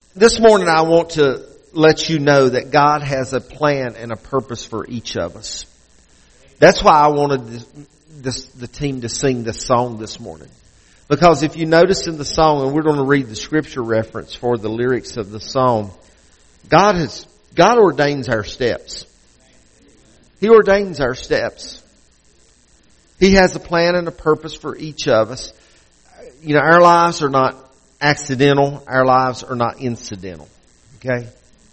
This morning I want to let you know that God has a plan and a purpose for each of us. That's why I wanted the team to sing this song this morning. Because if you notice in the song, and we're going to read the scripture reference for the lyrics of the song, God ordains our steps. He ordains our steps. He has a plan and a purpose for each of us. You know, our lives are not accidental. Our lives are not incidental. Okay?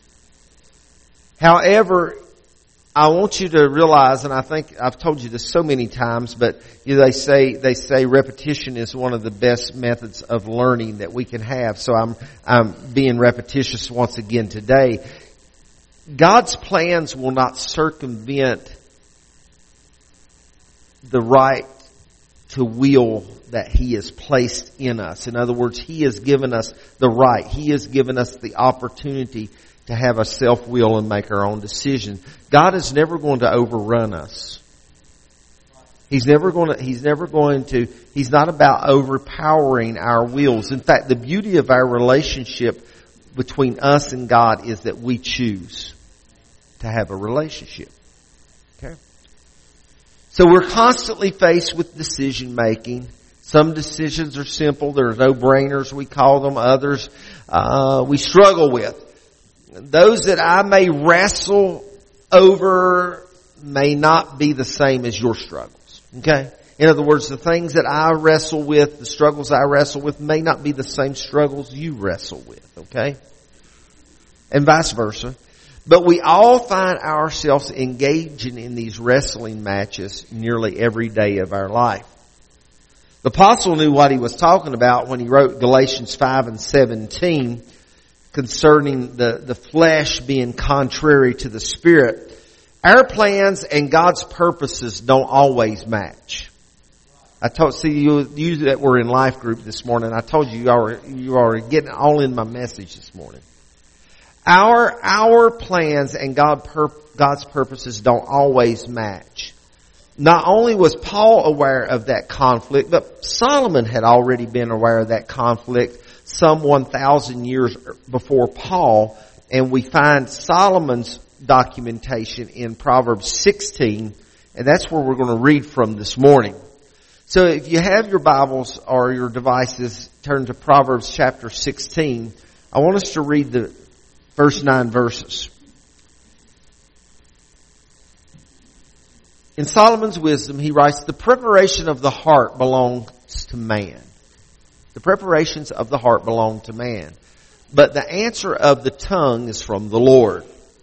However, I want you to realize, and I think I've told you this so many times, but they say repetition is one of the best methods of learning that we can have. So I'm being repetitious once again today. God's plans will not circumvent the right to will that He has placed in us. In other words, He has given us the right. He has given us the opportunity to have a self-will and make our own decision. God is never going to overrun us. He's not about overpowering our wills. In fact, the beauty of our relationship between us and God is that we choose to have a relationship. Okay? So we're constantly faced with decision making. Some decisions are simple. They're no-brainers, we call them. Others we struggle with. Those that I may wrestle over may not be the same as your struggles. Okay? In other words, the things that I wrestle with, the struggles I wrestle with, may not be the same struggles you wrestle with. Okay? And vice versa. But we all find ourselves engaging in these wrestling matches nearly every day of our life. The apostle knew what he was talking about when he wrote Galatians 5:17 concerning the flesh being contrary to the Spirit. Our plans and God's purposes don't always match. You used that word in life group this morning. I told you you are getting all in my message this morning. Our plans and God's purposes don't always match. Not only was Paul aware of that conflict, but Solomon had already been aware of that conflict some 1,000 years before Paul. And we find Solomon's documentation in Proverbs 16, and that's where we're going to read from this morning. So if you have your Bibles or your devices, turn to Proverbs chapter 16. I want us to read the first 9 verses. In Solomon's wisdom, he writes, the preparation of the heart belongs to man. The preparations of the heart belong to man. But the answer of the tongue is from the Lord.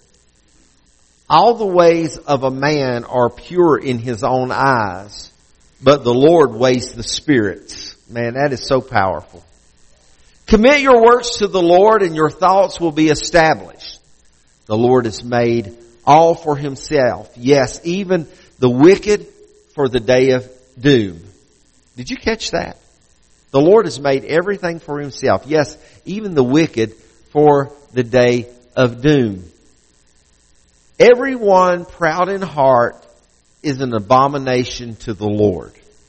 All the ways of a man are pure in his own eyes, but the Lord weighs the spirits. Man, that is so powerful. Commit your works to the Lord and your thoughts will be established. The Lord has made all for Himself. Yes, even the wicked for the day of doom. Did you catch that? The Lord has made everything for Himself. Yes, even the wicked for the day of doom. Everyone proud in heart is an abomination to the Lord.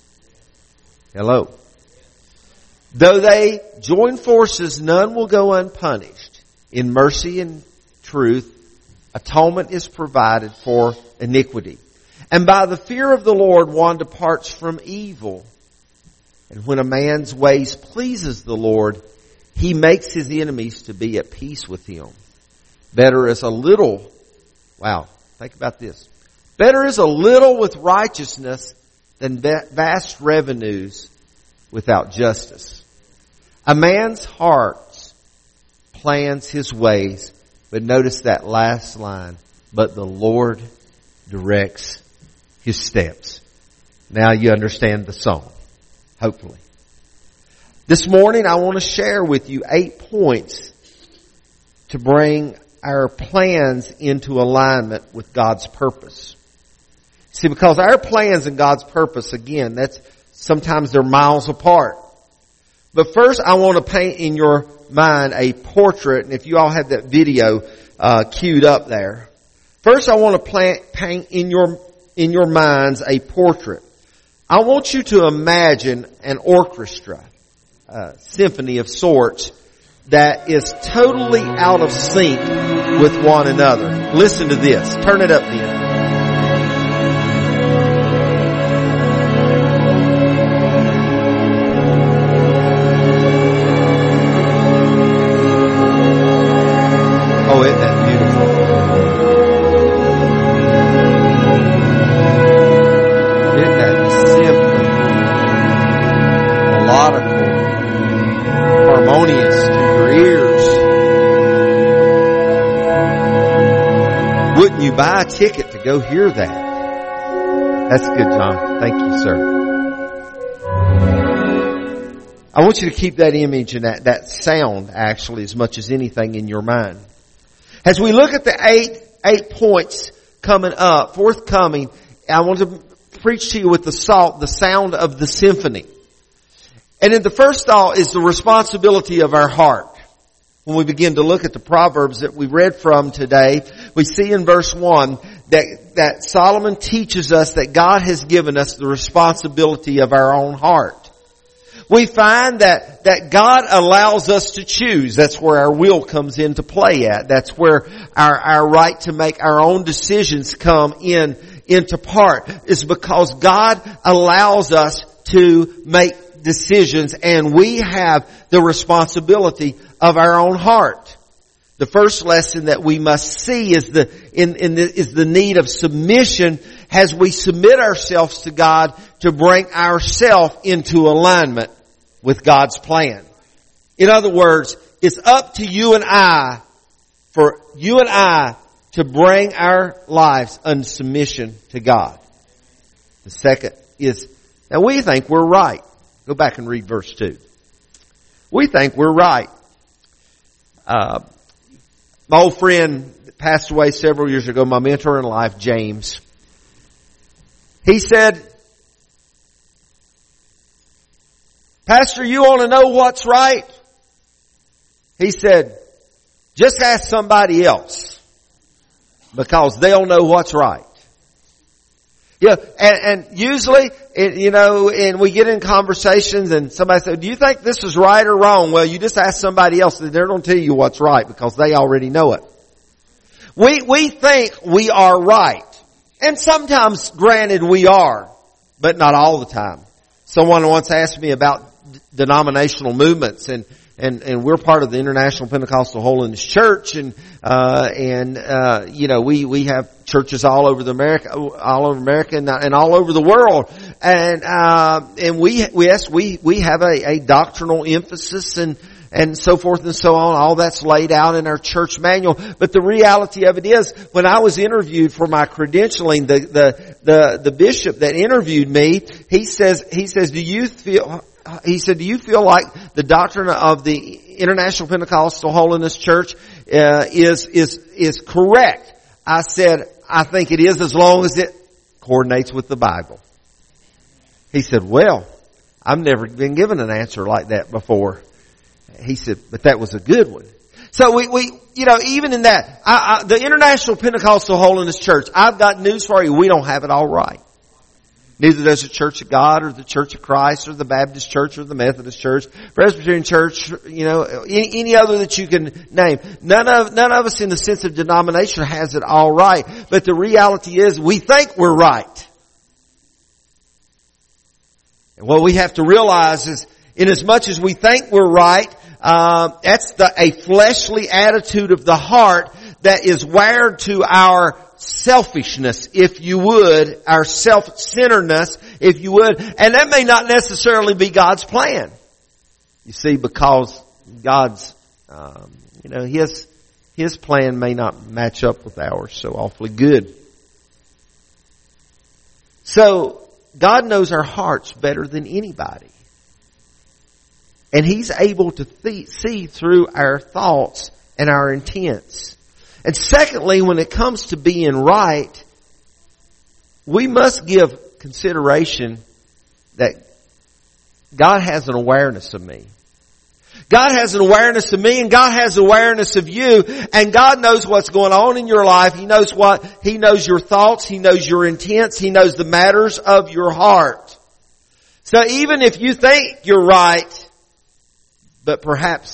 Hello. Though they join forces, none will go unpunished. In mercy and truth, atonement is provided for iniquity. And by the fear of the Lord, one departs from evil. And when a man's ways pleases the Lord, He makes his enemies to be at peace with him. Better is a little, think about this. Better is a little with righteousness than vast revenues without justice. A man's heart plans his ways, but notice that last line, but the Lord directs his steps. Now you understand the song, hopefully. This morning I want to share with you 8 points to bring our plans into alignment with God's purpose. See, because our plans and God's purpose, again, sometimes they're miles apart. But first I want to paint in your mind a portrait, and if you all have that video queued up there. First I want to paint in your minds a portrait. I want you to imagine an orchestra, a symphony of sorts, that is totally out of sync with one another. Listen to this. Turn it up, Ben. Oh, isn't that beautiful? Isn't that simply melodical, harmonious to your ears? Wouldn't you buy a ticket to go hear that? That's good, John. Thank you, sir. I want you to keep that image and that sound actually as much as anything in your mind. As we look at the eight points coming up, forthcoming, I want to preach to you with the sound of the symphony. And in the first thought is the responsibility of our heart. When we begin to look at the Proverbs that we read from today, we see in verse 1 that Solomon teaches us that God has given us the responsibility of our own heart. We find that God allows us to choose. That's where our will comes into play at. That's where our right to make our own decisions come into part. It's because God allows us to make decisions, and we have the responsibility of our own heart. The first lesson that we must see is the need of submission as we submit ourselves to God to bring ourselves into alignment with God's plan. In other words, it's up to you and I, for you and I to bring our lives under submission to God. The second is, now we think we're right. Go back and read verse 2. We think we're right. My old friend that passed away several years ago, my mentor in life, James, he said, "Pastor, you want to know what's right?" He said, "Just ask somebody else, because they'll know what's right." Yeah, and usually, and we get in conversations and somebody says, "Do you think this is right or wrong?" Well, you just ask somebody else and they're going to tell you what's right because they already know it. We think we are right. And sometimes, granted, we are, but not all the time. Someone once asked me about denominational movements, and we're part of the International Pentecostal Holiness Church, and we have churches all over America and all over the world, and we have a doctrinal emphasis and so forth and so on. All that's laid out in our church manual. But the reality of it is, when I was interviewed for my credentialing, the bishop that interviewed me, he says, do you feel like the doctrine of the International Pentecostal Holiness Church is correct? I said, I think it is, as long as it coordinates with the Bible. He said, well, I've never been given an answer like that before. He said, but that was a good one. So we even in that, the International Pentecostal Holiness Church, I've got news for you, we don't have it all right. Neither does the Church of God or the Church of Christ or the Baptist Church or the Methodist Church, Presbyterian Church, any other that you can name. None of us in the sense of denomination has it all right. But the reality is we think we're right. And what we have to realize is, in as much as we think we're right, that's a fleshly attitude of the heart that is wired to our selfishness, if you would, our self-centeredness, if you would, and that may not necessarily be God's plan. You see, because God's, His plan may not match up with ours so awfully good. So, God knows our hearts better than anybody. And He's able to see through our thoughts and our intents. And secondly, when it comes to being right, we must give consideration that God has an awareness of me. God has an awareness of me, and God has awareness of you, and God knows what's going on in your life. He knows He knows your thoughts, He knows your intents, He knows the matters of your heart. So even if you think you're right, but perhaps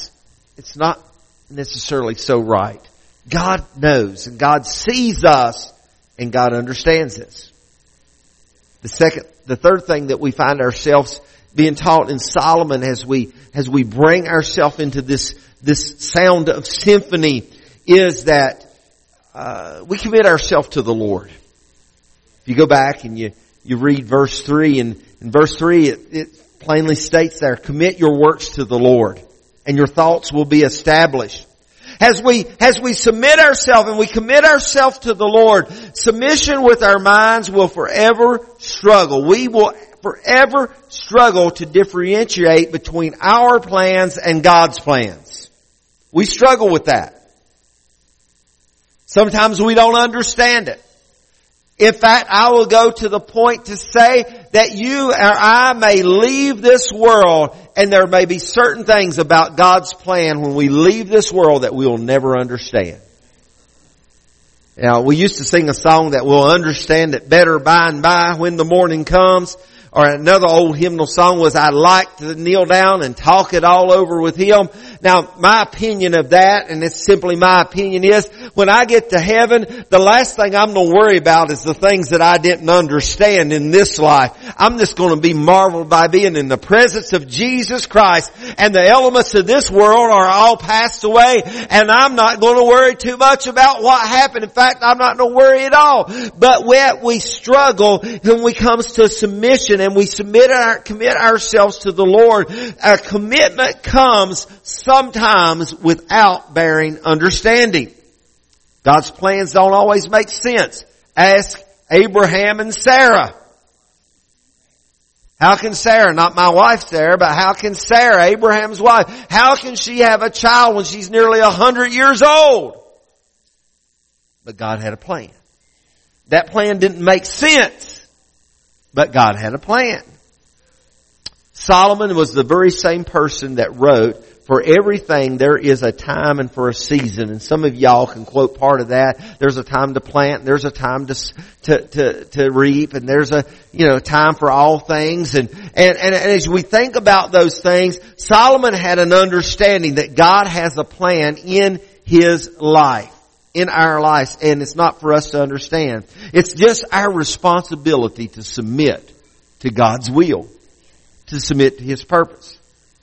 it's not necessarily so right. God knows and God sees us and God understands this. The third thing that we find ourselves being taught in Solomon as we bring ourselves into this sound of symphony is that we commit ourselves to the Lord. If you go back and you read verse 3, and in verse 3 it plainly states there, commit your works to the Lord and your thoughts will be established. As we submit ourselves and we commit ourselves to the Lord, submission with our minds will forever struggle. We will forever struggle to differentiate between our plans and God's plans. We struggle with that. Sometimes we don't understand it. In fact, I will go to the point to say that you or I may leave this world and there may be certain things about God's plan when we leave this world that we will never understand. Now, we used to sing a song that we'll understand it better by and by when the morning comes. Or another old hymnal song was, I'd like to kneel down and talk it all over with Him. Now, my opinion of that, and it's simply my opinion, is when I get to heaven, the last thing I'm going to worry about is the things that I didn't understand in this life. I'm just going to be marveled by being in the presence of Jesus Christ, and the elements of this world are all passed away, and I'm not going to worry too much about what happened. In fact, I'm not going to worry at all. But when we struggle when we comes to submission and we commit ourselves to the Lord, a commitment comes sometimes without bearing understanding. God's plans don't always make sense. Ask Abraham and Sarah. How can Sarah, not my wife Sarah, but how can Sarah, Abraham's wife, how can she have a child when she's nearly 100 years old? But God had a plan. That plan didn't make sense. But God had a plan. Solomon was the very same person that wrote, for everything there is a time and for a season. And some of y'all can quote part of that. There's a time to plant, there's a time to reap, and there's a, time for all things. And as we think about those things, Solomon had an understanding that God has a plan in his life. In our lives, and it's not for us to understand. It's just our responsibility to submit to God's will, to submit to His purpose.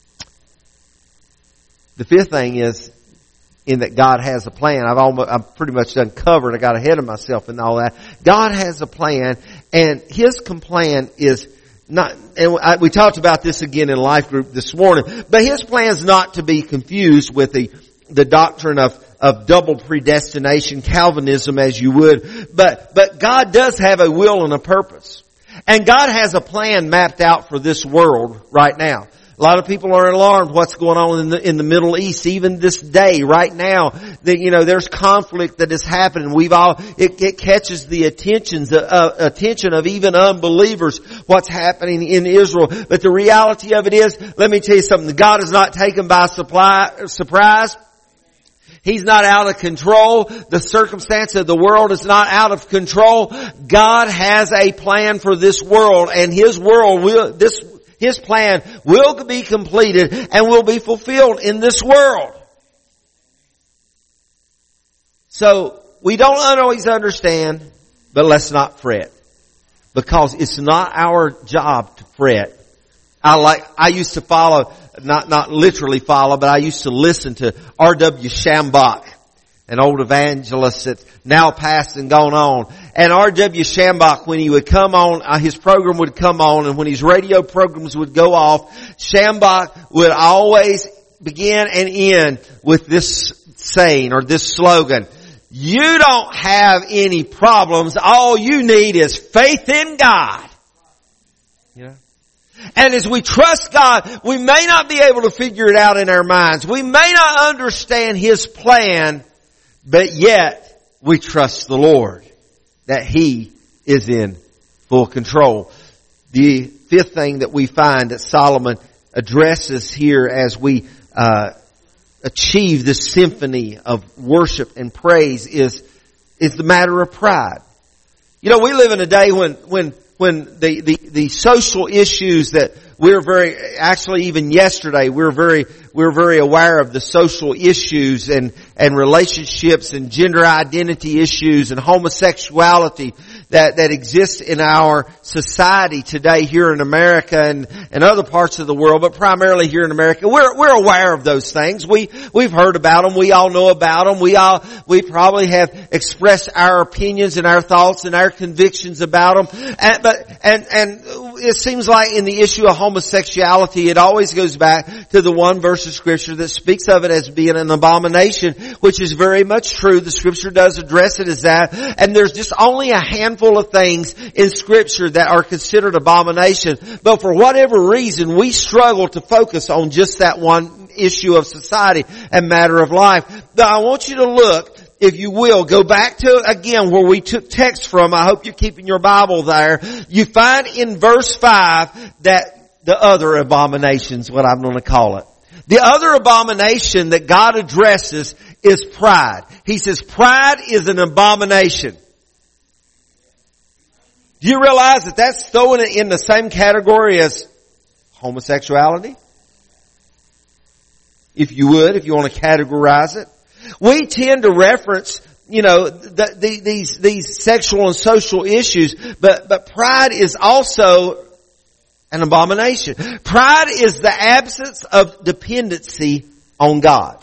The fifth thing is, in that God has a plan. I've pretty much done covered. I got ahead of myself and all that. God has a plan, and His plan is not, and we talked about this again in Life Group this morning, but His plan is not to be confused with the doctrine of double predestination, Calvinism as you would. But God does have a will and a purpose. And God has a plan mapped out for this world right now. A lot of people are alarmed what's going on in the Middle East, even this day, right now. That, there's conflict that is happening. It catches the attention of even unbelievers, what's happening in Israel. But the reality of it is, let me tell you something, God is not taken by surprise. He's not out of control. The circumstance of the world is not out of control. God has a plan for this world, and His plan will be completed and will be fulfilled in this world. So, we don't always understand, but let's not fret. Because it's not our job to fret. I used to follow, not literally follow, but I used to listen to R.W. Shambach, an old evangelist that's now passed and gone on. And R.W. Shambach, when he would come on, his program would come on, and when his radio programs would go off, Shambach would always begin and end with this saying or this slogan: you don't have any problems, all you need is faith in God. And as we trust God, we may not be able to figure it out in our minds. We may not understand His plan, but yet we trust the Lord that He is in full control. The fifth thing that we find that Solomon addresses here as we achieve this symphony of worship and praise is the matter of pride. We live in a day when when the social issues that actually even yesterday, we're very aware of the social issues and relationships and gender identity issues and homosexuality that exists in our society today here in America and other parts of the world, but primarily here in America. We're aware of those things. We've heard about them. We all know about them. We probably have expressed our opinions and our thoughts and our convictions about them. And it seems like in the issue of homosexuality, it always goes back to the one verse of Scripture that speaks of it as being an abomination, which is very much true. The Scripture does address it as that. And there's just only a handful of things in Scripture that are considered abomination. But for whatever reason, we struggle to focus on just that one issue of society and matter of life. But I want you to look, if you will, go back to, again, where we took text from. I hope you're keeping your Bible there. You find in verse 5 that the other abominations, what I'm going to call it. The other abomination that God addresses is pride. He says pride is an abomination. Do you realize that that's throwing it in the same category as homosexuality? If you want to categorize it. We tend to reference, these sexual and social issues, but pride is also an abomination. Pride is the absence of dependency on God.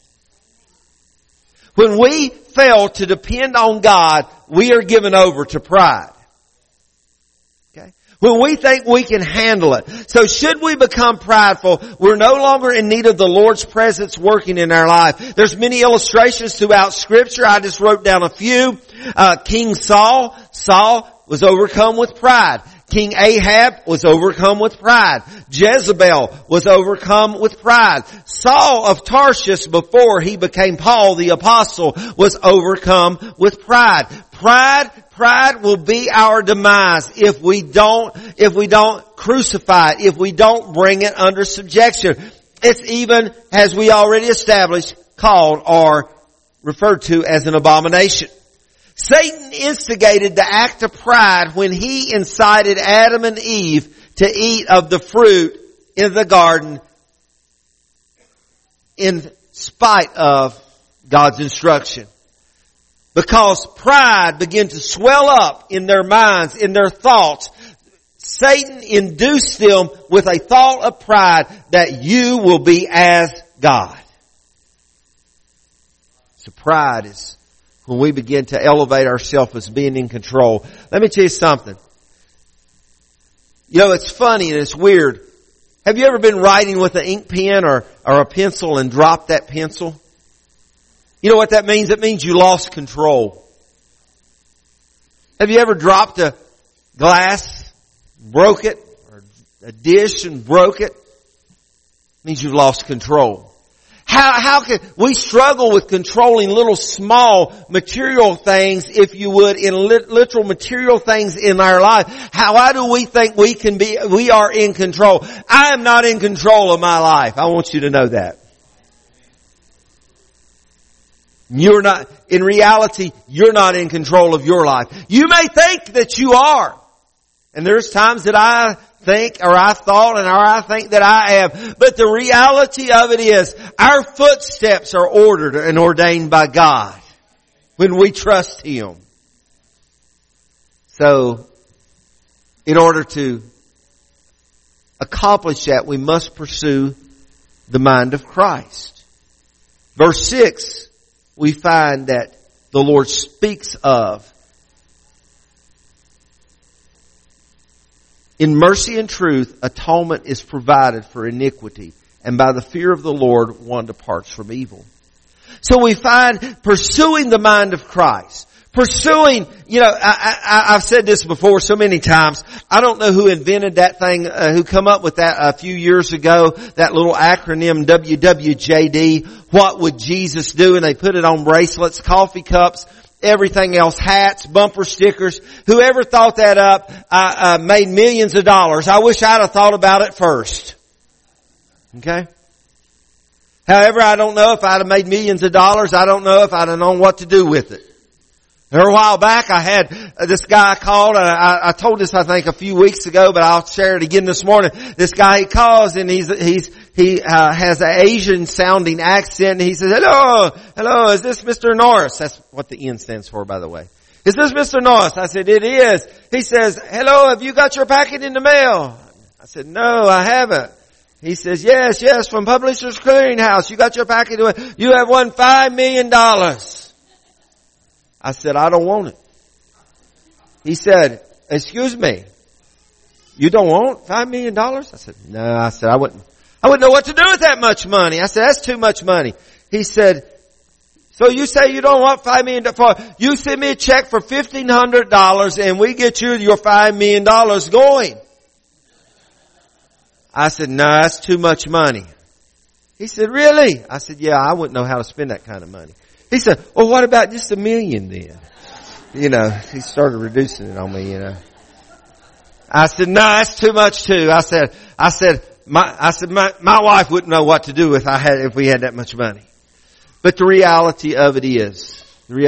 When we fail to depend on God, we are given over to pride. Okay? When we think we can handle it. So should we become prideful, we're no longer in need of the Lord's presence working in our life. There's many illustrations throughout Scripture. I just wrote down a few. King Saul was overcome with pride. King Ahab was overcome with pride. Jezebel was overcome with pride. Saul of Tarshish, before he became Paul the Apostle, was overcome with pride. Pride will be our demise if we don't crucify it, if we don't bring it under subjection. It's even, as we already established, called or referred to as an abomination. Satan instigated the act of pride when he incited Adam and Eve to eat of the fruit in the garden in spite of God's instruction. Because pride began to swell up in their minds, in their thoughts, Satan induced them with a thought of pride that you will be as God. So pride is when we begin to elevate ourselves as being in control. Let me tell you something. It's funny and it's weird. Have you ever been writing with an ink pen or a pencil and dropped that pencil? You know what that means? It means you lost control. Have you ever dropped a glass, broke it, or a dish and broke it? It means you've lost control. How can we struggle with controlling little small material things, if you would, in literal material things in our life? Why do we think we are in control? I am not in control of my life. I want you to know that. You're not, in reality, you're not in control of your life. You may think that you are. And there's times that I think, or I thought, or I think that I am. But the reality of it is, our footsteps are ordered and ordained by God when we trust Him. So, in order to accomplish that, we must pursue the mind of Christ. Verse 6, we find that the Lord speaks of, in mercy and truth, atonement is provided for iniquity, and by the fear of the Lord, one departs from evil. So we find pursuing the mind of Christ. Pursuing, I've said this before so many times. I don't know who invented that thing, who come up with that a few years ago, that little acronym WWJD. What would Jesus do? And they put it on bracelets, coffee cups, everything else, hats, bumper stickers. Whoever thought that up, made millions of dollars. I wish I'd have thought about it first. Okay? However, I don't know if I'd have made millions of dollars. I don't know if I'd have known what to do with it. A while back, I had this guy called, and I told this, I think, a few weeks ago, but I'll share it again this morning. This guy, he calls, and he has an Asian sounding accent, and he says, hello, is this Mr. Norris? That's what the N stands for, by the way. Is this Mr. Norris? I said, it is. He says, hello, have you got your packet in the mail? I said, no, I haven't. He says, yes, from Publishers Clearinghouse. You got your packet. You have won $5 million. I said, I don't want it. He said, excuse me, you don't want $5 million? I said, no. I said, I wouldn't know what to do with that much money. I said, that's too much money. He said, so you say you don't want $5 million? You send me a check for $1,500 and we get you your $5 million going. I said, no, that's too much money. He said, really? I said, yeah, I wouldn't know how to spend that kind of money. He said, well, what about just $1 million then? He started reducing it on me, I said, no, that's too much too. I said, my wife wouldn't know what to do if we had that much money. But the reality of it is,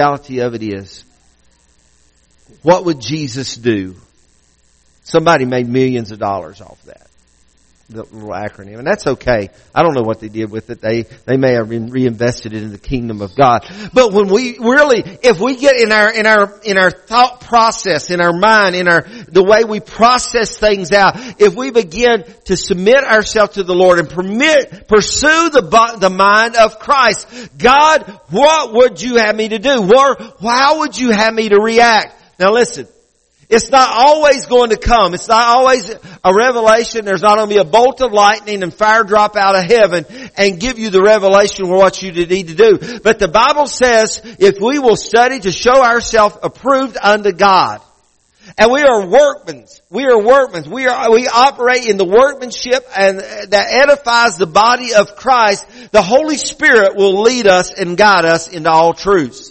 what would Jesus do? Somebody made millions of dollars off that. The little acronym. And that's okay. I don't know what they did with it. They may have reinvested it in the kingdom of God. But when if we get in our thought process, in our mind, the way we process things out, if we begin to submit ourselves to the Lord and pursue the mind of Christ, God, what would you have me to do? How would you have me to react? Now listen. It's not always going to come. It's not always a revelation. There's not going to be a bolt of lightning and fire drop out of heaven and give you the revelation of what you need to do. But the Bible says if we will study to show ourselves approved unto God. And we are workmen. We operate in the workmanship and that edifies the body of Christ. The Holy Spirit will lead us and guide us into all truths.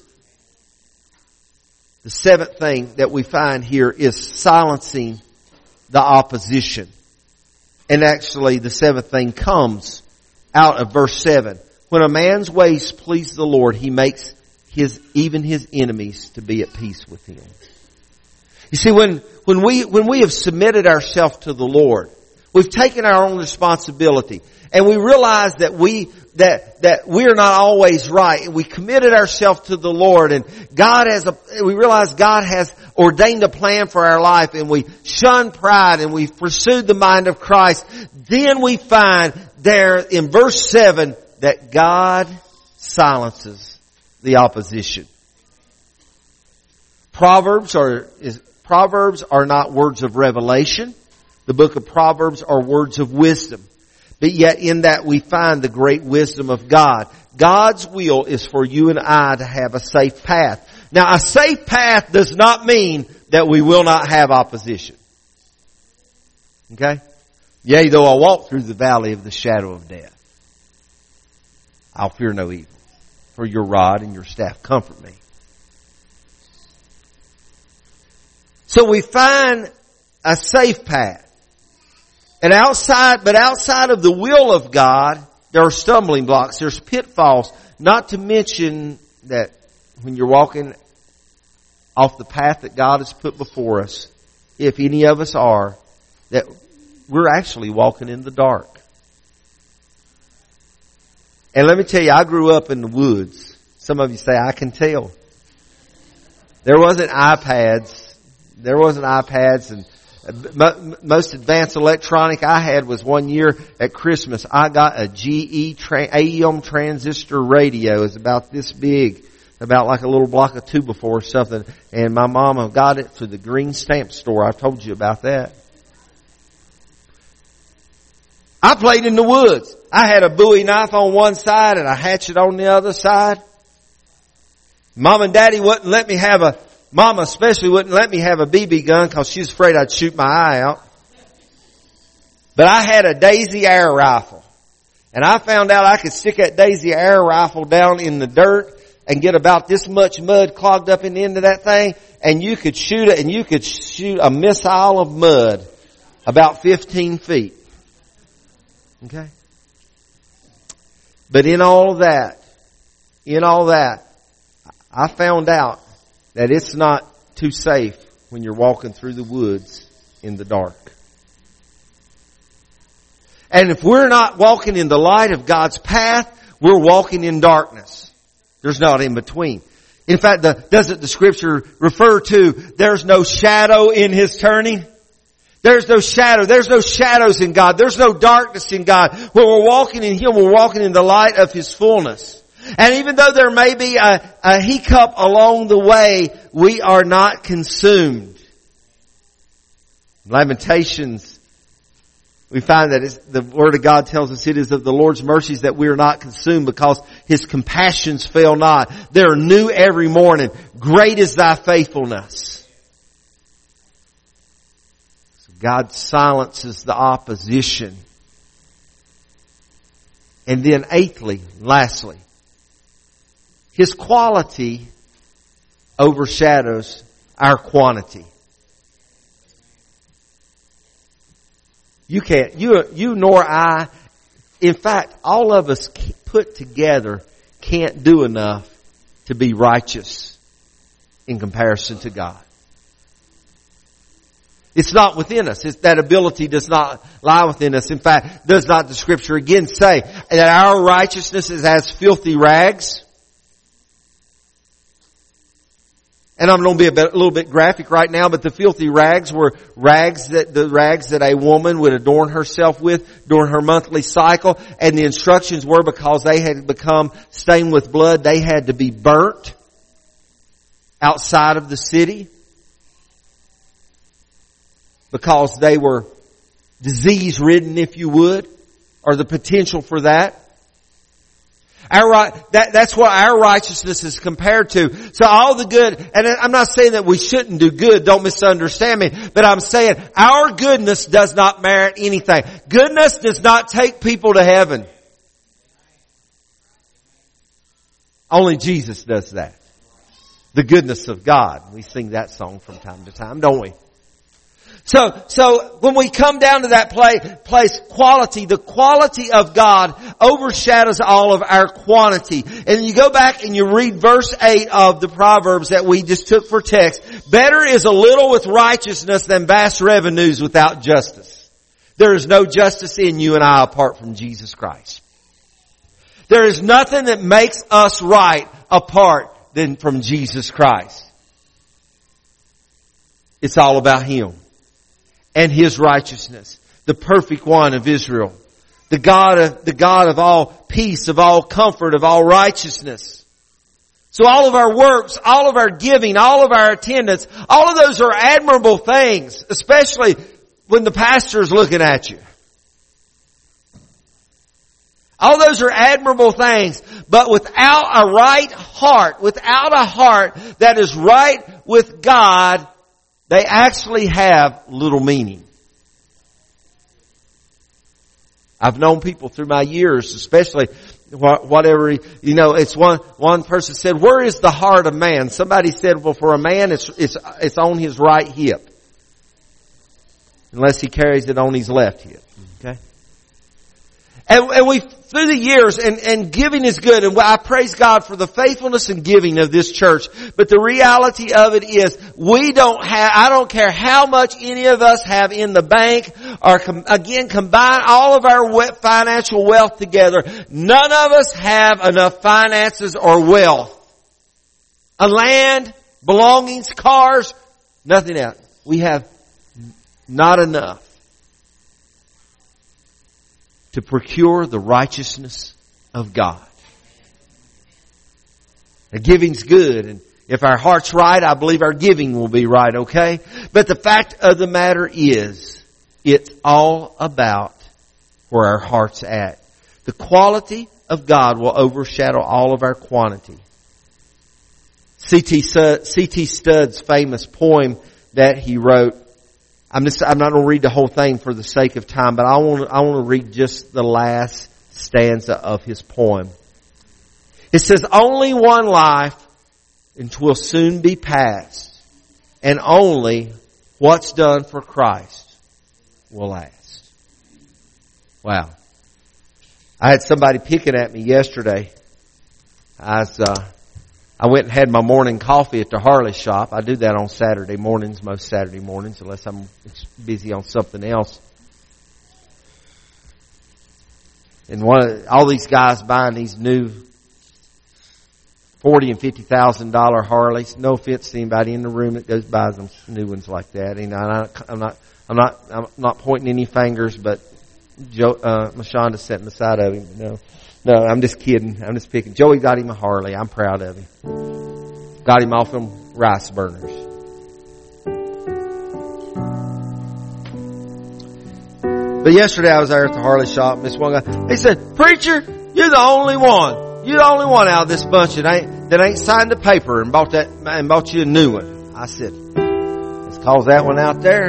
The seventh thing that we find here is silencing the opposition. And actually the seventh thing comes out of verse 7. When a man's ways please the Lord, he makes even his enemies to be at peace with him. You see, when we have submitted ourselves to the Lord, we've taken our own responsibility and we realize that we are not always right. We committed ourselves to the Lord and we realize God has ordained a plan for our life and we shun pride and we pursued the mind of Christ. Then we find there in verse 7 that God silences the opposition. Proverbs are not words of revelation. The book of Proverbs are words of wisdom. But yet in that we find the great wisdom of God. God's will is for you and I to have a safe path. Now a safe path does not mean that we will not have opposition. Okay? Yea, though I walk through the valley of the shadow of death, I'll fear no evil. For your rod and your staff comfort me. So we find a safe path. And outside of the will of God, there are stumbling blocks, there's pitfalls, not to mention that when you're walking off the path that God has put before us, if any of us are, that we're actually walking in the dark. And let me tell you, I grew up in the woods. Some of you say, I can tell. There wasn't iPads and most advanced electronic I had was one year at Christmas. I got a GE AM transistor radio. It was about this big, about like a little block of 2x4 or something. And my mama got it through the green stamp store. I've told you about that. I played in the woods. I had a Bowie knife on one side and a hatchet on the other side. Mom and Daddy wouldn't let me have Mama especially wouldn't let me have a BB gun because she was afraid I'd shoot my eye out. But I had a Daisy air rifle. And I found out I could stick that Daisy air rifle down in the dirt and get about this much mud clogged up in the end of that thing. And you could shoot it, and you could shoot a missile of mud about 15 feet. Okay? But in all that, I found out that it's not too safe when you're walking through the woods in the dark. And if we're not walking in the light of God's path, we're walking in darkness. There's not in between. In fact, doesn't the Scripture refer to there's no shadow in His turning? There's no shadow. There's no shadows in God. There's no darkness in God. When we're walking in Him, we're walking in the light of His fullness. And even though there may be a hiccup along the way, we are not consumed. Lamentations, we find that the Word of God tells us it is of the Lord's mercies that we are not consumed because His compassions fail not. They are new every morning. Great is thy faithfulness. So God silences the opposition. And then lastly, His quality overshadows our quantity. You nor I, in fact, all of us put together can't do enough to be righteous in comparison to God. It's not within us. That ability does not lie within us. In fact, does not the Scripture again say that our righteousness is as filthy rags? And I'm going to be a little bit graphic right now, but the filthy rags were rags that a woman would adorn herself with during her monthly cycle. And the instructions were, because they had become stained with blood, they had to be burnt outside of the city, because they were disease ridden, if you would, or the potential for that. That's what our righteousness is compared to. So all the good, and I'm not saying that we shouldn't do good, don't misunderstand me, but I'm saying our goodness does not merit anything. Goodness does not take people to heaven. Only Jesus does that. The goodness of God. We sing that song from time to time, don't we? So when we come down to that place, quality, the quality of God overshadows all of our quantity. And you go back and you read verse 8 of the Proverbs that we just took for text. Better is a little with righteousness than vast revenues without justice. There is no justice in you and I apart from Jesus Christ. There is nothing that makes us right apart than from Jesus Christ. It's all about Him and His righteousness, the perfect one of Israel, the God of all peace, of all comfort, of all righteousness. So all of our works, all of our giving, all of our attendance, all of those are admirable things, especially when the pastor is looking at you. All those are admirable things, but without a right heart, without a heart that is right with God, they actually have little meaning. I've known people through my years, especially whatever, it's one person said, where is the heart of man? Somebody said, well, for a man, it's on his right hip. Unless he carries it on his left hip. Okay? And we, through the years, and giving is good, and I praise God for the faithfulness and giving of this church. But the reality of it is, I don't care how much any of us have in the bank, or combine all of our financial wealth together. None of us have enough finances or wealth. A land, belongings, cars, nothing else. We have not enough to procure the righteousness of God. The giving's good, and if our heart's right, I believe our giving will be right, okay? But the fact of the matter is, it's all about where our heart's at. The quality of God will overshadow all of our quantity. C.T. Studd's famous poem that he wrote, I'm not going to read the whole thing for the sake of time, but I want to read just the last stanza of his poem. It says, only one life and 'twill soon be past, and only what's done for Christ will last. Wow. I had somebody picking at me yesterday. I was I went and had my morning coffee at the Harley shop. I do that on Saturday mornings, most Saturday mornings, unless I'm busy on something else. And all these guys buying these new $40,000 and $50,000 Harleys. No offense to anybody in the room that goes buys them new ones like that. You know, I'm not pointing any fingers, but Mashonda's sitting beside of him. No, I'm just kidding. I'm just picking. Joey got him a Harley. I'm proud of him. Got him off them rice burners. But yesterday I was there at the Harley shop, and this one guy, he said, "Preacher, you're the only one. You're the only one out of this bunch that ain't signed a paper and bought you a new one." I said, "It's cause that one out there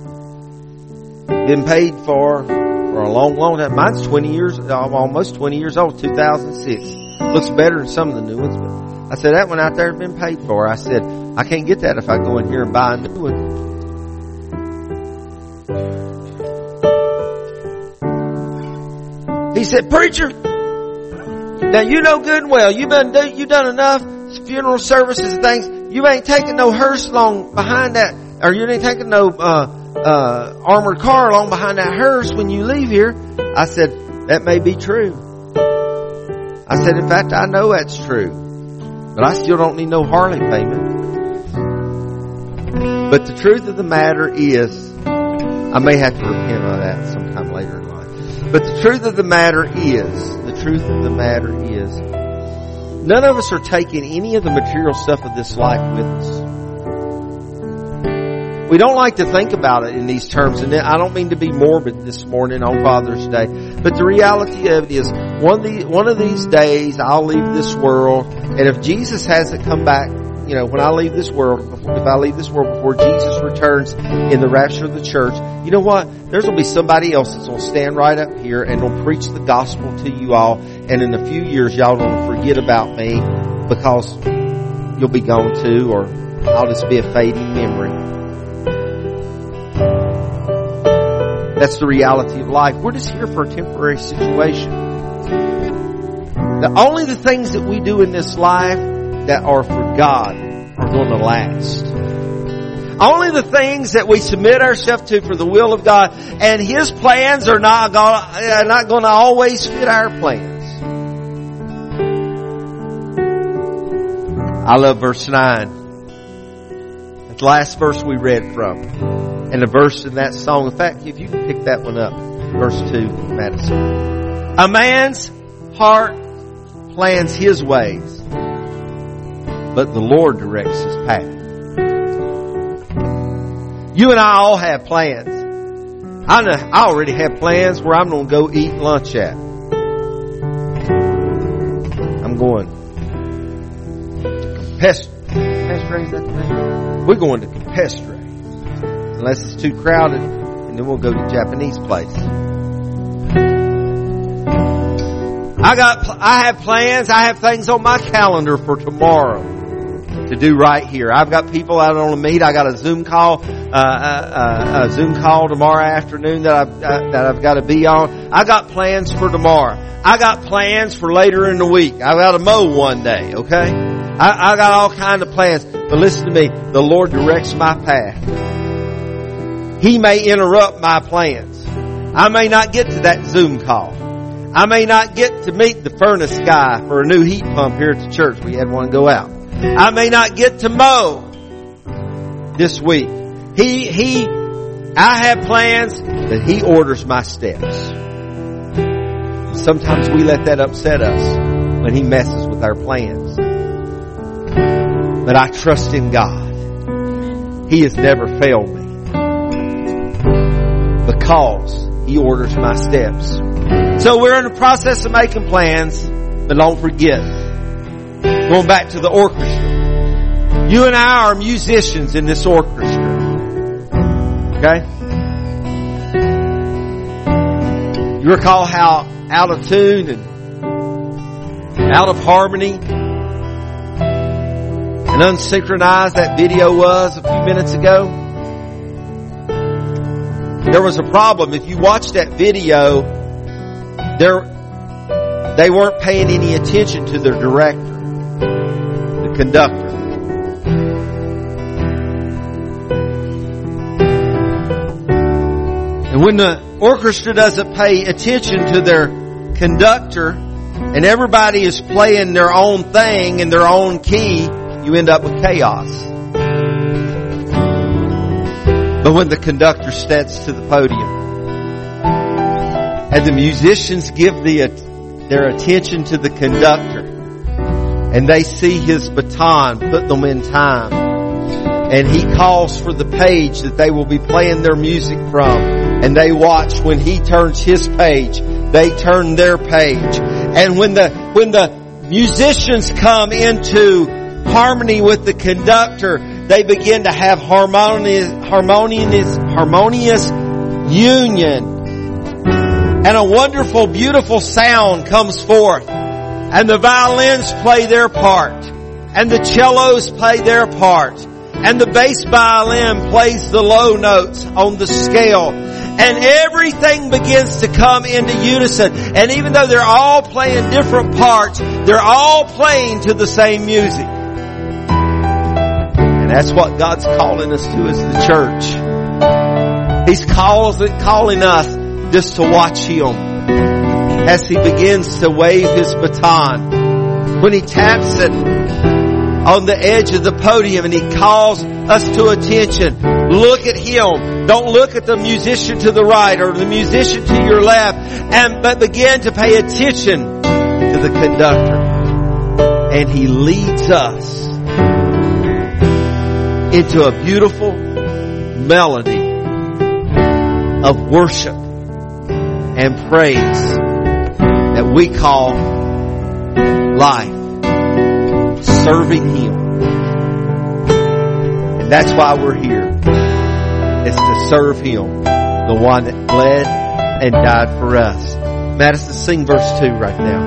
been paid for a long, long time. Mine's almost 20 years old, 2006. Looks better than some of the new ones, but I said, that one out there has been paid for." I said, "I can't get that if I go in here and buy a new one." He said, "Preacher, now you know good and well, you done enough funeral services and things. You ain't taking no hearse along behind that, or you ain't taking no armored car along behind that hearse when you leave here." I said, "That may be true." I said, "In fact, I know that's true, but I still don't need no Harley payment." But the truth of the matter is, I may have to repent of that sometime later in life. But the truth of the matter is, none of us are taking any of the material stuff of this life with us. We don't like to think about it in these terms, and I don't mean to be morbid this morning on Father's Day, but the reality of it is, one of these days I'll leave this world, and if Jesus hasn't come back, when I leave this world, if I leave this world before Jesus returns in the rapture of the church, you know what? There's going to be somebody else that's going to stand right up here and will preach the gospel to you all, and in a few years y'all going to forget about me because you'll be gone too, or I'll just be a fading memory. That's the reality of life. We're just here for a temporary situation. Only the things that we do in this life that are for God are going to last. Only the things that we submit ourselves to for the will of God, and His plans are not going to always fit our plans. I love verse 9. That's the last verse we read from. And the verse in that song, in fact, if you can pick that one up, verse 2, Madison. "A man's heart plans his ways, but the Lord directs his path." You and I all have plans. I already have plans where I'm going to go eat lunch at. I'm going to Campestre, is that the name? We're going to Campestre. Unless it's too crowded, and then we'll go to a Japanese place. I have plans. I have things on my calendar for tomorrow to do right here. I've got people I want to meet. I got a Zoom call tomorrow afternoon that I've got to be on. I got plans for tomorrow. I got plans for later in the week. I've got to mow one day. Okay, I got all kinds of plans. But listen to me. The Lord directs my path. He may interrupt my plans. I may not get to that Zoom call. I may not get to meet the furnace guy for a new heat pump here at the church. We had one go out. I may not get to mow this week. I have plans, but He orders my steps. Sometimes we let that upset us when He messes with our plans. But I trust in God. He has never failed me, because He orders my steps. So we're in the process of making plans, but don't forget, going back to the orchestra, you and I are musicians in this orchestra. Okay? You recall how out of tune and out of harmony and unsynchronized that video was a few minutes ago? There was a problem. If you watch that video, they weren't paying any attention to their director. The conductor. And when the orchestra doesn't pay attention to their conductor and everybody is playing their own thing in their own key, you end up with chaos. But when the conductor steps to the podium and the musicians give their attention to the conductor and they see his baton put them in time and he calls for the page that they will be playing their music from, and they watch when he turns his page, they turn their page. And when the musicians come into harmony with the conductor, they begin to have harmonious union. And a wonderful, beautiful sound comes forth. And the violins play their part. And the cellos play their part. And the bass violin plays the low notes on the scale. And everything begins to come into unison. And even though they're all playing different parts, they're all playing to the same music. And that's what God's calling us to as the church. He's calling us just to watch Him as He begins to wave His baton. When He taps it on the edge of the podium and He calls us to attention, look at Him. Don't look at the musician to the right or the musician to your left, but begin to pay attention to the conductor. And He leads us into a beautiful melody of worship and praise that we call life. Serving Him. And that's why we're here. It's to serve Him. The one that bled and died for us. Madison, sing verse 2 right now.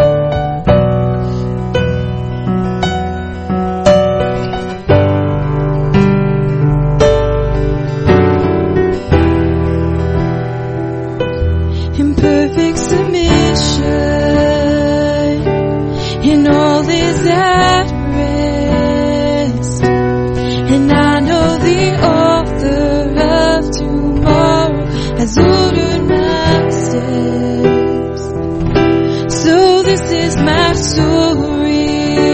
In perfect submission, in all is at rest, and I know the author of tomorrow has ordered my steps. So this is my story,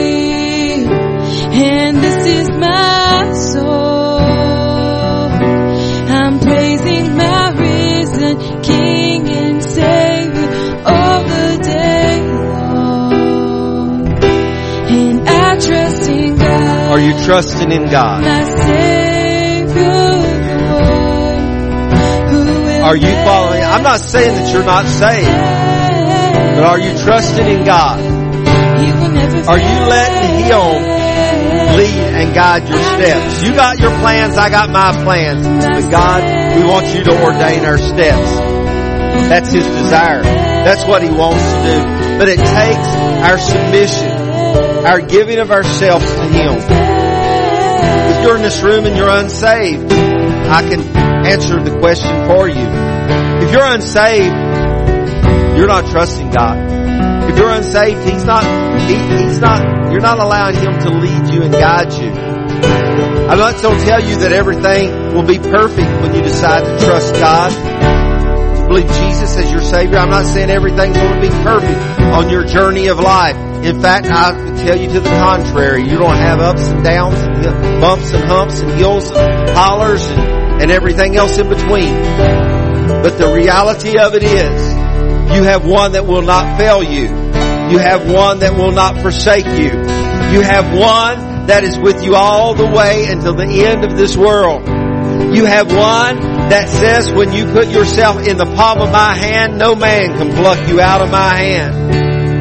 and this is my song. I'm praising my risen King and Savior all the day long. And I trust in God. Are you trusting in God? My Savior, the one who will Are you following? I'm not saying that you're not saved, but are you trusting in God? He will never Are you letting Him lead and guide your steps? You got your plans, I got my plans. But God, we want you to ordain our steps. That's His desire. That's what He wants to do. But it takes our submission, our giving of ourselves to Him. If you're in this room and you're unsaved, I can answer the question for you. If you're unsaved, you're not trusting God. If you're unsaved, He's not, you're not allowing Him to lead you and guide you. I'm not going to tell you that everything will be perfect when you decide to trust God, to believe Jesus as your Savior. I'm not saying everything's going to be perfect on your journey of life. In fact, I can tell you to the contrary. You're going to have ups and downs, and bumps and humps and hills and hollers and everything else in between. But the reality of it is, you have one that will not fail you. You have one that will not forsake you. You have one that is with you all the way until the end of this world. You have one that says, when you put yourself in the palm of my hand, no man can pluck you out of my hand.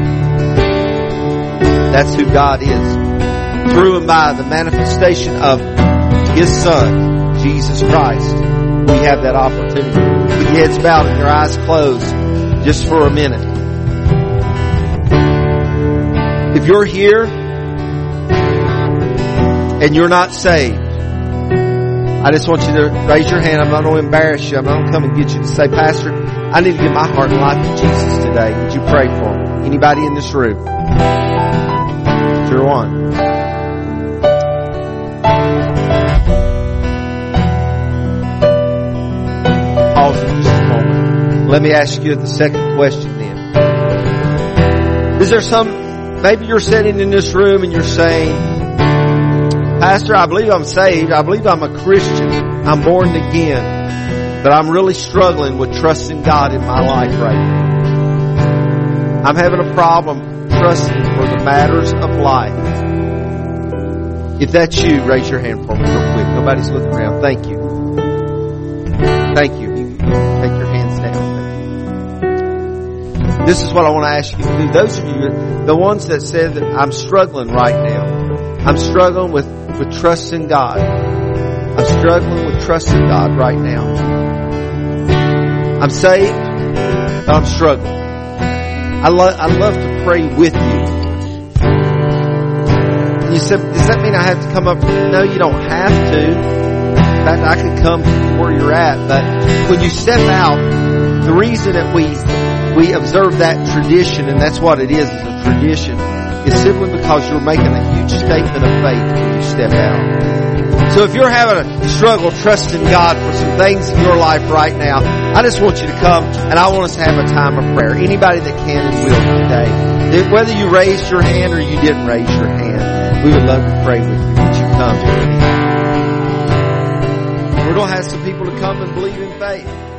That's who God is. Through and by the manifestation of His Son, Jesus Christ, we have that opportunity. With your heads bowed and your eyes closed, just for a minute. If you're here and you're not saved, I just want you to raise your hand. I'm not going to embarrass you. I'm not going to come and get you to say, Pastor, I need to give my heart and life to Jesus today. Would you pray for me? Anybody in this room? You're one. Let me ask you the second question then. Is there maybe you're sitting in this room and you're saying, Pastor, I believe I'm saved. I believe I'm a Christian. I'm born again. But I'm really struggling with trusting God in my life right now. I'm having a problem trusting for the matters of life. If that's you, raise your hand for me real quick. Nobody's looking around. Thank you. Thank you. You can take your hands down. This is what I want to ask you to do. Those of you, the ones that said that I'm struggling right now. I'm struggling with trusting God. I'm struggling with trusting God right now. I'm saved, but I'm struggling. I love to pray with you. You said, does that mean I have to come up? No, you don't have to. In fact, I could come where you're at. But when you step out, the reason that we observe that tradition, and that's what it is a tradition, is simply because you're making a huge statement of faith when you step out. So if you're having a struggle trusting God for some things in your life right now, I just want you to come and I want us to have a time of prayer. Anybody that can and will today. Whether you raised your hand or you didn't raise your hand, we would love to pray with you. Would you come? We're going to have some people to come and believe in faith.